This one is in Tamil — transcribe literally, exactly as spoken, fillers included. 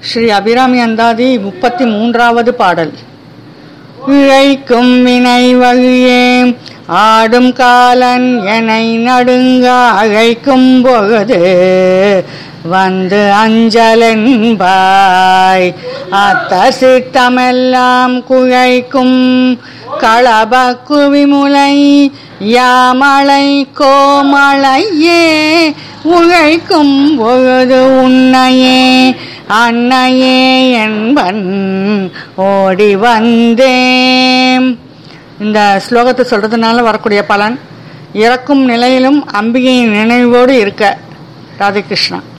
ஸ்ரீ அபிராமி அந்தாதி முப்பத்தி மூன்றாவது பாடல். இழைக்கும் வினை வழியே ஆடும் காலன் எனை நடுங்க அழைக்கும் பொழுது வந்து அஞ்சலென்பாய். அத்த சித்தமெல்லாம் குழைக்கும் களப குவிமுலை யாமலை கோமலையே உழைக்கும் பொழுது உன்னையே அன்னையே என்பன் ஓடி வந்தேன். இந்த ஸ்லோகத்தை சொல்றதுனால வரக்கூடிய பலன், இறக்கும் நிலையிலும் அம்பிகையின் நினைவோடு இருக்க. ராதே கிருஷ்ணா.